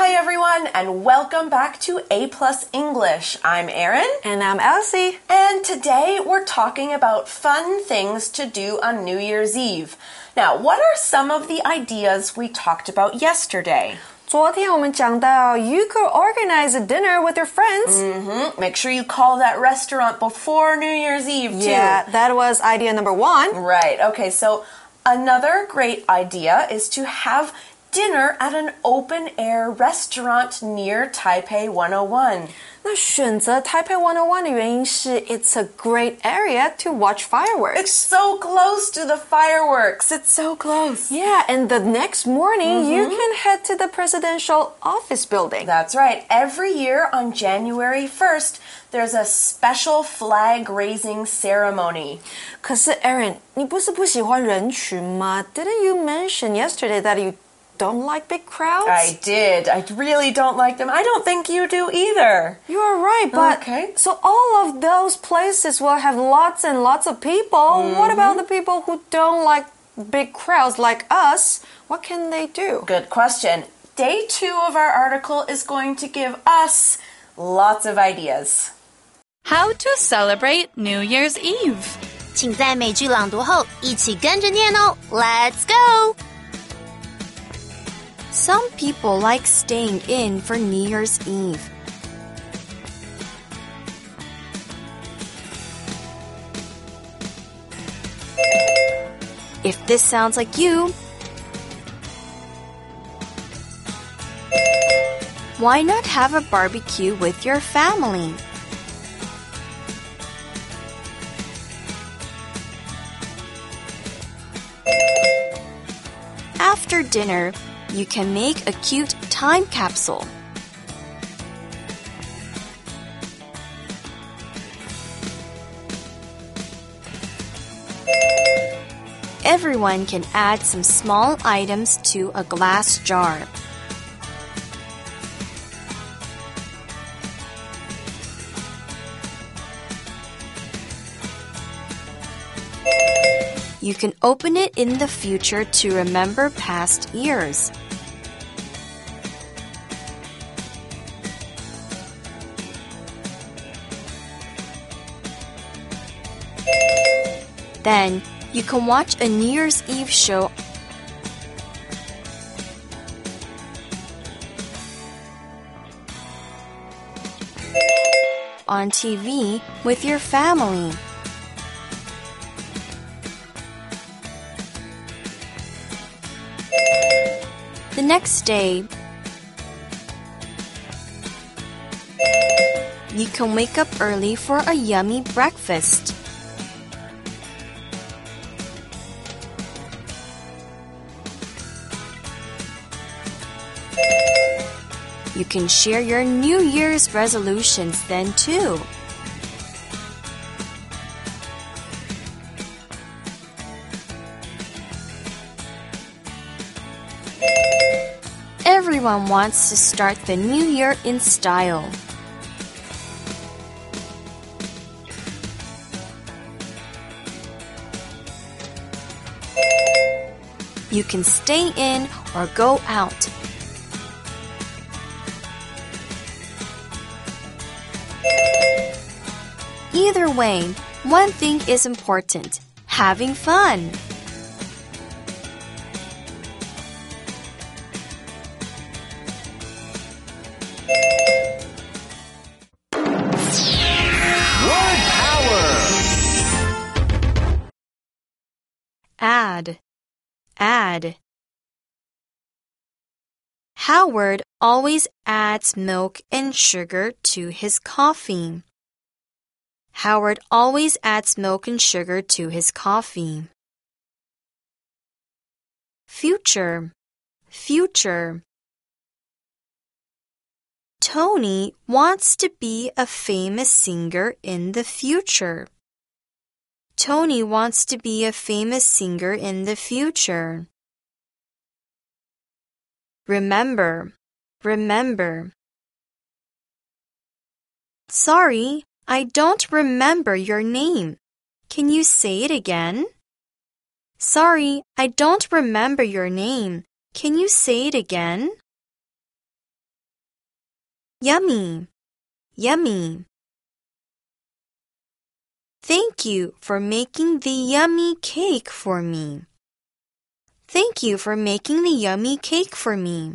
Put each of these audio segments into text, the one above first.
Hi everyone, and welcome back to A Plus English. I'm Erin. And I'm Elsie. And today we're talking about fun things to do on New Year's Eve. Now, what are some of the ideas we talked about yesterday? 昨天我们讲到 you could organize a dinner with your friends. Make sure you call that restaurant before New Year's Eve, too. Yeah, that was idea number 1. Right, okay, so another great idea is to have dinner at an open-air restaurant near Taipei 101. 那选择 Taipei 101 的原因是 it's a great area to watch fireworks. It's so close to the fireworks. It's so close. Yeah, and the next morning you can head to the presidential office building. That's right. Every year on January 1st, there's a special flag-raising ceremony. 可是 Erin, 你不是不喜欢人群吗? Didn't you mention yesterday that you don't like big crowds? I did. I really don't like them. I don't think you do either. You are right, but okay. So all of those places will have lots and lots of people. What about the people who don't like big crowds like us? What can they do? Good question. Day 2 of our article is going to give us lots of ideas. How to celebrate New Year's Eve. 请在美句朗读后一起跟着念哦 Let's go! Some people like staying in for New Year's Eve. If this sounds like you, why not have a barbecue with your family? After dinner, you can make a cute time capsule. Everyone can add some small items to a glass jar. You can open it in the future to remember past years. Then, you can watch a New Year's Eve show on TV with your family. The next day, you can wake up early for a yummy breakfast. You can share your New Year's resolutions then too. Everyone wants to start the new year in style. You can stay in or go out. Either way, one thing is important: having fun. Word power! Add. Howard always adds milk and sugar to his coffee. Howard always adds milk and sugar to his coffee. Future. Tony wants to be a famous singer in the future. Tony wants to be a famous singer in the future. Remember. Sorry, I don't remember your name. Can you say it again? Sorry, I don't remember your name. Can you say it again? Yummy, yummy. Thank you for making the yummy cake for me. Thank you for making the yummy cake for me.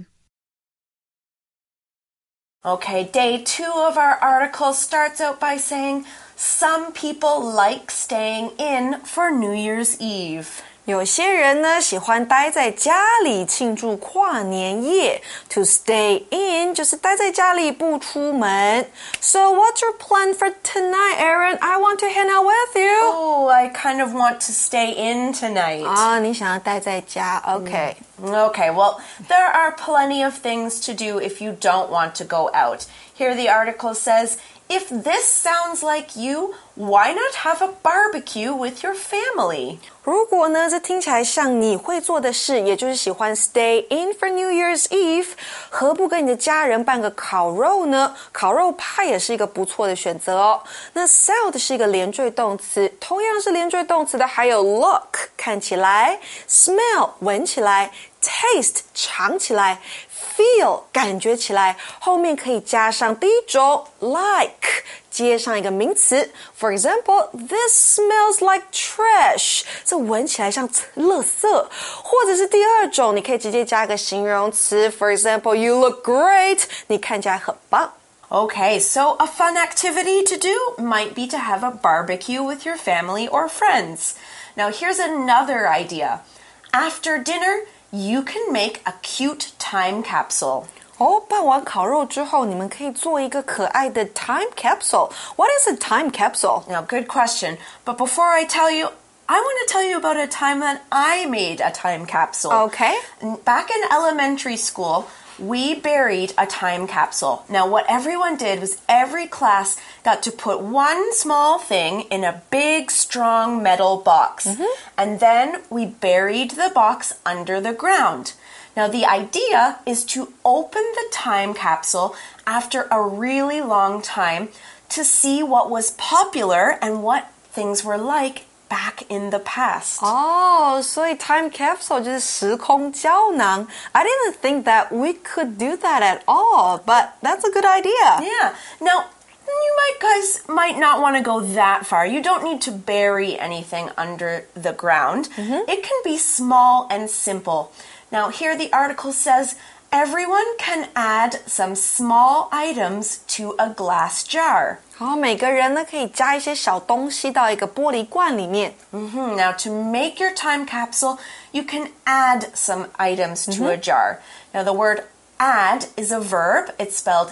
Okay, day 2 of our article starts out by saying, some people like staying in for New Year's Eve. 有些人呢喜欢待在家里庆祝跨年夜 To stay in 就是待在家里不出门 So what's your plan for tonight, Aaron? I want to hang out with you. Oh, I kind of want to stay in tonight. 你想要待在家 Okay. Okay, well, there are plenty of things to do if you don't want to go out. Here the article says, if this sounds like you, why not have a barbecue with your family? 如果呢这听起来像你会做的事，也就是喜欢 stay in for New Year's Eve， 何不跟你的家人办个烤肉呢？烤肉派也是一个不错的选择哦。那 sound 是一个连缀动词，同样是连缀动词的还有 look 看起来 smell 闻起来 taste 尝起来 feel 感觉起来，后面可以加上第一种 like 接上一个名词 For example, this smells like trash 这闻起来像垃圾，或者是第二种你可以直接加一个形容词 For example, you look great 你看起来很棒。 Okay, so a fun activity to do might be to have a barbecue with your family or friends. Now here's another idea. After dinner, you can make a cute time capsule. 办完烤肉之后，你们可以做一个可爱的 time capsule. What is a time capsule? Now, good question. But before I tell you, I want to tell you about a time that I made a time capsule. Okay. Back in elementary school, we buried a time capsule. Now, what everyone did was every class got to put one small thing in a big, strong metal box. And then we buried the box under the ground. Now, the idea is to open the time capsule after a really long time to see what was popular and what things were like back in the past. 所以 time capsule 就是时空胶囊。I didn't think that we could do that at all, but that's a good idea. Yeah. Now, you guys might not want to go that far. You don't need to bury anything under the ground. It can be small and simple. Now, here the article says, everyone can add some small items to a glass jar. 每个人呢可以加一些小东西到一个玻璃罐里面。 Now, to make your time capsule, you can add some items to a jar. Now, the word add is a verb. It's spelled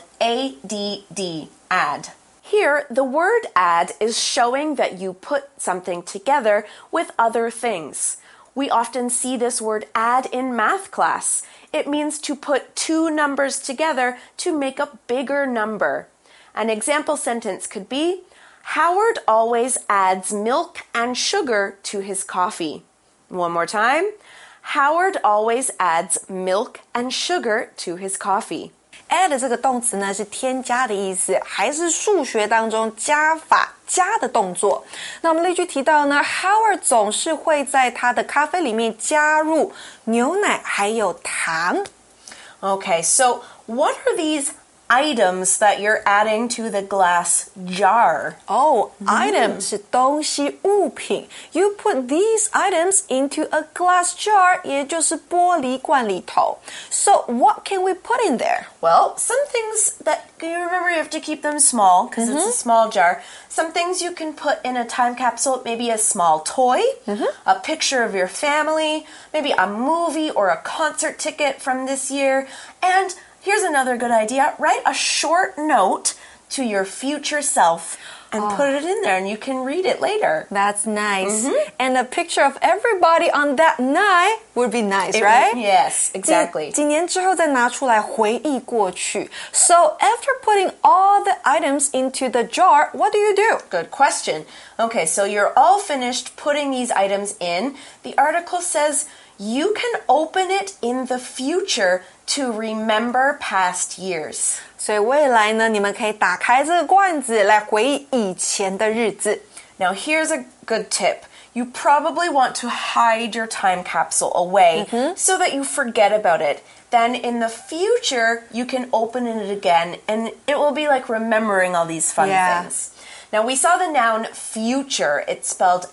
A-D-D, add. Here, the word add is showing that you put something together with other things. We often see this word add in math class. It means to put two numbers together to make a bigger number. An example sentence could be, Howard always adds milk and sugar to his coffee. One more time. Howard always adds milk and sugar to his coffee. add 这个动词呢是添加的意思，还是数学当中加法加的动作。那我们例句提到呢 Howard 总是会在他的咖啡里面加入牛奶还有糖。 Okay, so what are these items that you're adding to the glass jar? Item 是东西物品。You put these items into a glass jar， 也就是玻璃罐里头。So what can we put in there? Well, some things that, you remember you have to keep them small because it's a small jar. Some things you can put in a time capsule, maybe a small toy, a picture of your family, maybe a movie or a concert ticket from this year, and here's another good idea. Write a short note to your future self and put it in there and you can read it later. That's nice. And a picture of everybody on that night would be nice, right? Yes, exactly. 几年之后再拿出来回忆过去。So after putting all the items into the jar, what do you do? Good question. Okay, so you're all finished putting these items in. The article says you can open it in the future to remember past years. 所以未来呢，你们可以打开这个罐子来回忆以前的日子。 Now here's a good tip. you probably want to hide your time capsule away so that you forget about it. Then in the future, you can open it again and it will be like remembering all these fun things. Now, we saw the noun future. It's spelled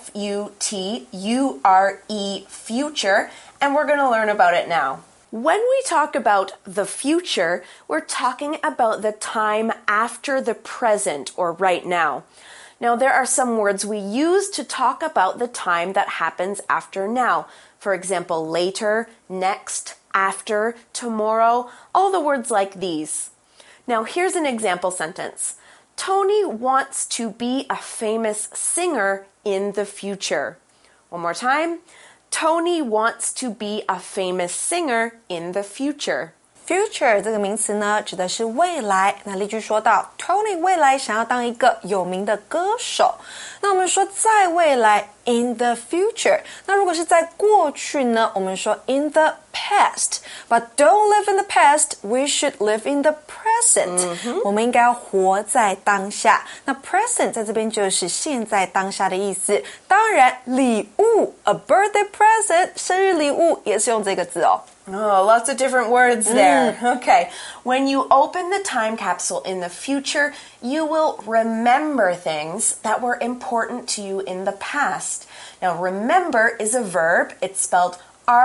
F-U-T-U-R-E, future, and we're going to learn about it now. When we talk about the future, we're talking about the time after the present or right now. Now, there are some words we use to talk about the time that happens after now. For example, later, next, after, tomorrow, all the words like these. Now, here's an example sentence. Tony wants to be a famous singer in the future. One more time. Tony wants to be a famous singer in the future. Future 这个名词呢，指的是未来。那例句说到 ，Tony 未来想要当一个有名的歌手。那我们说在未来 in the future。那如果是在过去呢，我们说 in the past。But don't live in the past. We should live in the present。我们应该要活在当下。那 present 在这边就是现在当下的意思。当然，礼物 a birthday present 生日礼物也是用这个字哦。 Oh, lots of different words there. Okay. When you open the time capsule in the future, you will remember things that were important to you in the past. Now, remember is a verb. It's spelled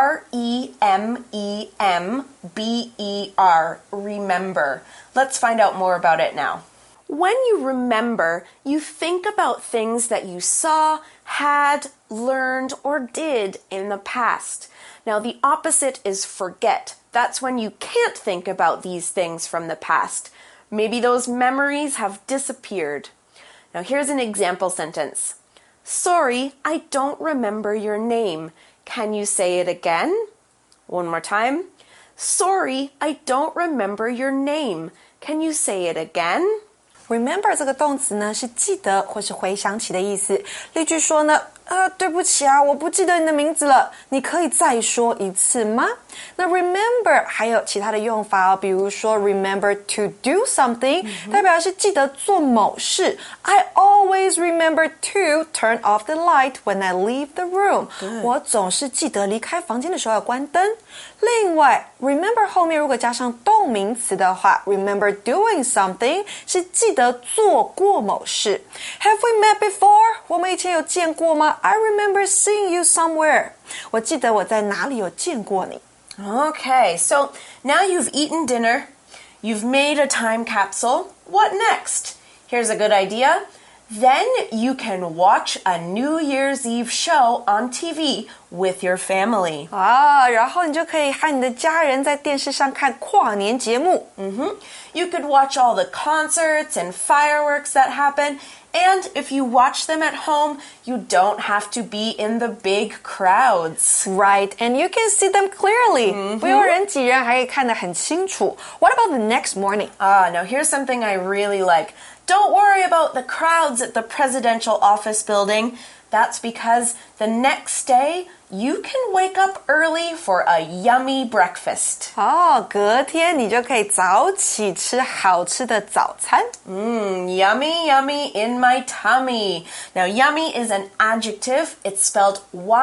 R-E-M-E-M-B-E-R. Remember. Let's find out more about it now. When you remember, you think about things that you saw, had, learned, or did in the past. Now, the opposite is forget. That's when you can't think about these things from the past. Maybe those memories have disappeared. Now, here's an example sentence. Sorry, I don't remember your name. Can you say it again? One more time. Sorry, I don't remember your name. Can you say it again? Remember 这个动词呢，是记得或是回想起的意思。例句说呢，对不起啊，我不记得你的名字了，你可以再说一次吗？那 remember 还有其他的用法哦，比如说 remember to do something，代表是记得做某事。I always remember to turn off the light when I leave the room。我总是记得离开房间的时候要关灯。另外 remember 后面如果加上动名词的话 remember doing something 是记得做过某事。Have we met before？ 我们以前有见过吗？ I remember seeing you somewhere。 我记得我在哪里有见过你。 Okay, so now you've eaten dinner, you've made a time capsule. What next? Here's a good idea. Then you can watch a New Year's Eve show on TV with your family. 然后你就可以和你的家人在电视上看跨年节目。 You could watch all the concerts and fireworks that happen. And if you watch them at home, you don't have to be in the big crowds. Right, and you can see them clearly. 不用人挤人，还可以看得很清楚。What about the next morning? Now here's something I really like. Don't worry about the crowds at the presidential office building. That's because the next day, you can wake up early for a yummy breakfast. 隔天你就可以早起吃好吃的早餐。 Yummy, yummy in my tummy. Now, yummy is an adjective. It's spelled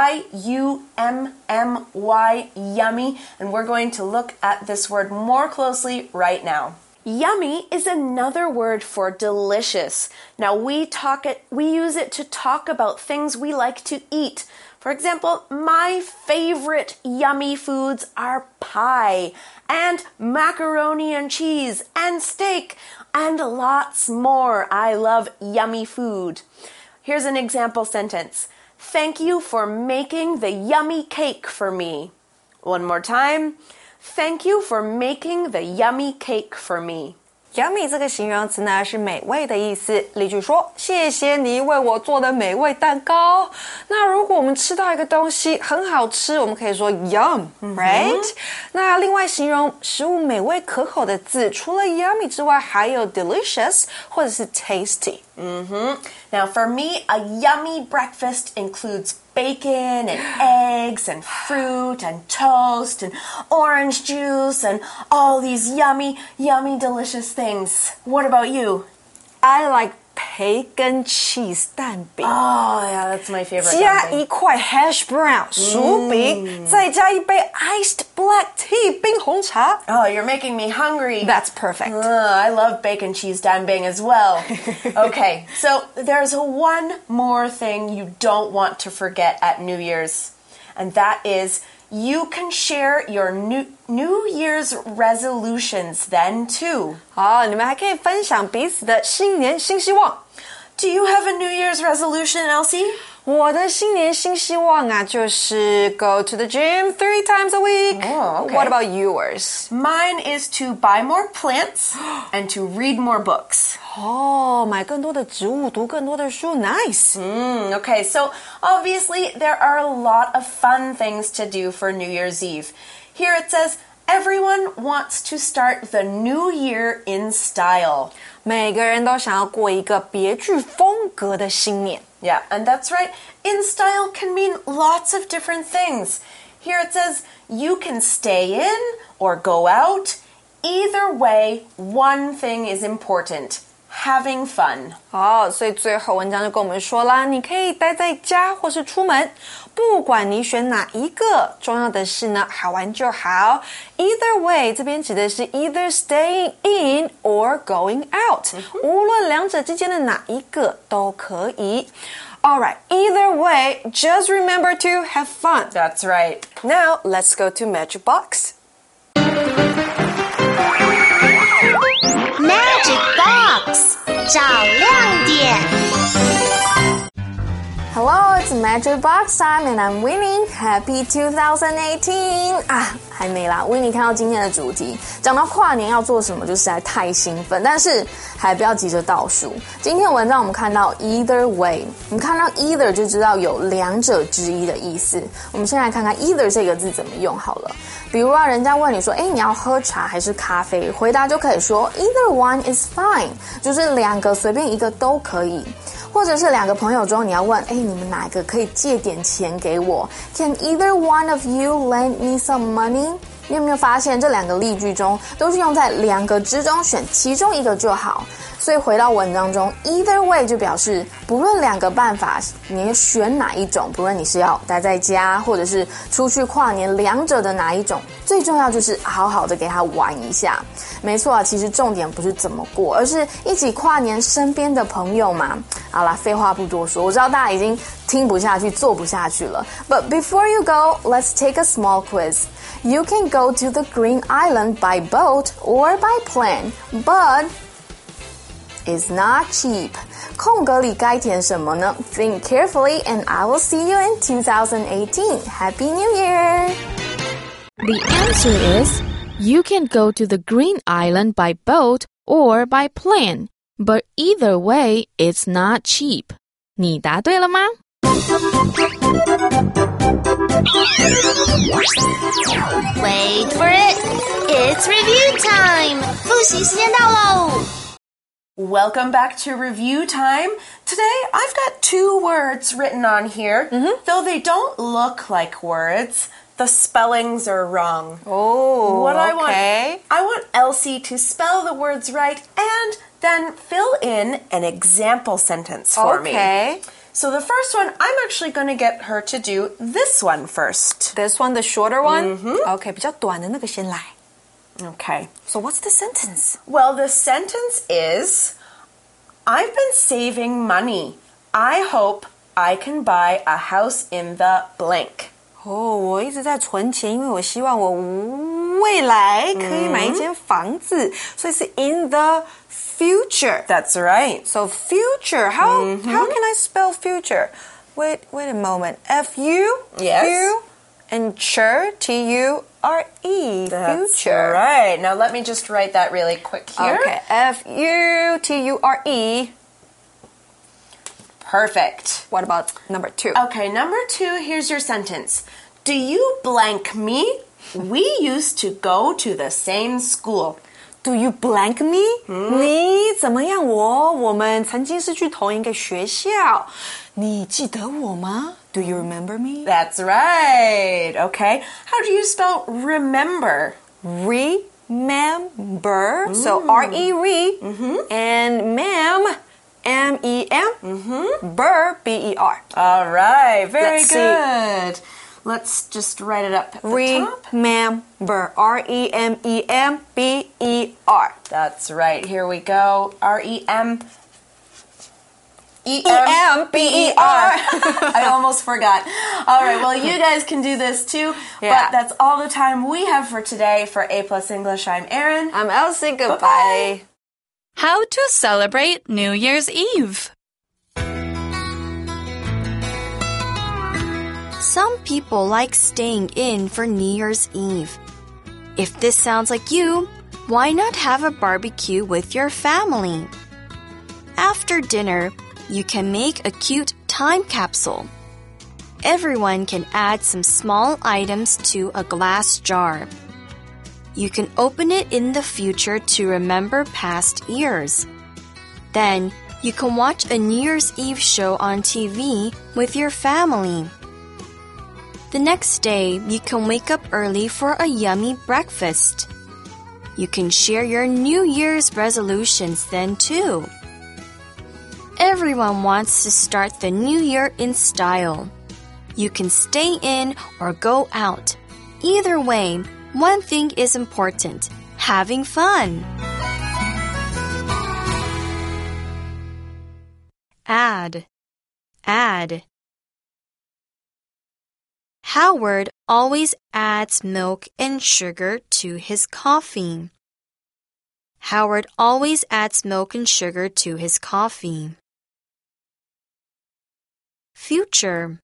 Y-U-M-M-Y, yummy. And we're going to look at this word more closely right now. Yummy is another word for delicious. Now, we use it to talk about things we like to eat. For example, my favorite yummy foods are pie and macaroni and cheese and steak and lots more. I love yummy food. Here's an example sentence. Thank you for making the yummy cake for me. One more time. Thank you for making the yummy cake for me. Yummy 这个形容词呢是美味的意思。例句说，谢谢你为我做的美味蛋糕。那如果我们吃到一个东西很好吃，我们可以说 yum， right？那另外形容食物美味可口的字，除了 yummy 之外，还有 delicious 或者是 tasty。 Now, for me, a yummy breakfast includes bacon and eggs and fruit and toast and orange juice and all these yummy, yummy, delicious things. What about you? I like 培根 cheese 蛋饼。 Oh, yeah, that's my favorite. 加一块 hash brown 薯饼，再加一杯 iced black tea 冰红茶。 Oh, you're making me hungry. That's perfect. I love bacon cheese danbing as well. Okay, so there's one more thing you don't want to forget at New Year's, and that is you can share your New Year's resolutions then too. 好，你们还可以分享彼此的新年新希望。 Do you have a New Year's resolution, Elsie? 我的新年新希望啊，就是 go to the gym 3 times a week. Oh, okay. What about yours? Mine is to buy more plants and to read more books. 哦，买更多的植物，读更多的书 ，nice. Okay, so obviously there are a lot of fun things to do for New Year's Eve. Here it says, everyone wants to start the new year in style. 每个人都想要过一个别具风格的新年。 Yeah, and that's right. In style can mean lots of different things. Here it says, you can stay in or go out. Either way, one thing is important. Having fun. 好，所以最后文章就跟我们说啦，你可以待在家或是出门，不管你选哪一个，重要的是呢，好玩就好。Either way， 这边指的是 either staying in or going out，无论两者之间的哪一个都可以。Alright, either way, just remember to have fun. That's right. Now, let's go to Magic Box. Magic Box 找亮点。 Hello, it's Magic Box time and I'm Winnie. Happy 2018! 还没啦 Winnie 看到今天的主题，讲到跨年要做什么就实在太兴奋，但是还不要急着倒数。今天文章我们看到 either way， 你看到 either 就知道有两者之一的意思。我们先来看看 either 这个字怎么用好了。比如人家问你说，你要喝茶还是咖啡？回答就可以说 either one is fine， 就是两个随便一个都可以。或者是两个朋友中，你要问，你们哪一个可以借点钱给我 ？Can either one of you lend me some money？ 你有没有发现这两个例句中都是用在两个之中选其中一个就好？所以回到文章中 ，either way 就表示不论两个办法，你选哪一种，不论你是要待在家或者是出去跨年，两者的哪一种，最重要就是好好的给他玩一下。没错啊，其实重点不是怎么过，而是一起跨年身边的朋友嘛。好啦，废话不多说，我知道大家已经听不下去、做不下去了。But before you go, let's take a small quiz. You can go to the Green Island by boat or by plane, but is not cheap. 空格里该填什么呢？ Think carefully and I will see you in 2018. Happy New Year! The answer is you can go to the Green Island by boat or by plane, but either way, it's not cheap. 你答对了吗？ Wait for it. It's review time. 复习时间到喽。 Welcome back to review time. Today, I've got 2 words written on here. Though they don't look like words, the spellings are wrong. Oh, what okay. I want Elsie to spell the words right and then fill in an example sentence for me. Okay. So the first one, I'm actually going to get her to do this one first. This one, the shorter one? Okay, 比较短的那个先来。 Okay. So what's the sentence? Well, the sentence is, I've been saving money. I hope I can buy a house in the blank. 我一直在存钱，因为我希望我未来可以买一间房子，所以是 in the future. That's right. So future, how can I spell future? Wait a moment. F-U? Yes. U, and ture, T-U-R-E. That's future. right. Now let me just write that really quick here. Okay, F-U-T-U-R-E. Perfect. What about number 2? Okay, number 2, here's your sentence. Do you blank me? We used to go to the same school. Do you blank me? 你怎么样我们曾经是去同一个学校。你记得我吗？ Do you remember me? That's right. Okay. How do you spell remember? Remember. So R-E-re. And ma'am, R-E-M-E-M. Ber, B-E-R. All right, very Let's see. good. Let's just write it up at the top. Remember. R-E-M-E-M-B-E-R. That's right. Here we go. R-E-M-E-M-B-E-R. I almost forgot. All right, well, you guys can do this too, but that's all the time we have for today. For A Plus English, I'm Erin. I'm Elsie. Goodbye. Bye-bye. How to celebrate New Year's Eve. Some people like staying in for New Year's Eve. If this sounds like you, why not have a barbecue with your family? After dinner, you can make a cute time capsule. Everyone can add some small items to a glass jar. You can open it in the future to remember past years. Then, you can watch a New Year's Eve show on TV with your family. The next day, you can wake up early for a yummy breakfast. You can share your New Year's resolutions then too. Everyone wants to start the new year in style. You can stay in or go out. Either way, one thing is important: having fun. Add. Howard always adds milk and sugar to his coffee. Howard always adds milk and sugar to his coffee. Future.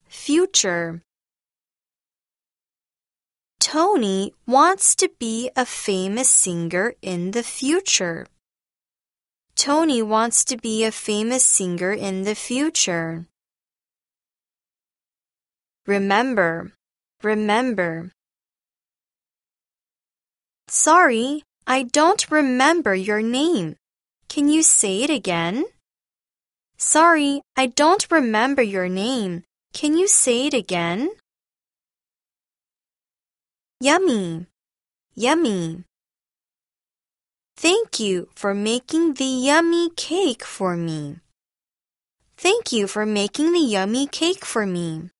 Tony wants to be a famous singer in the future. Tony wants to be a famous singer in the future. Remember. Sorry, I don't remember your name. Can you say it again? Sorry, I don't remember your name. Can you say it again? Yummy. Thank you for making the yummy cake for me. Thank you for making the yummy cake for me.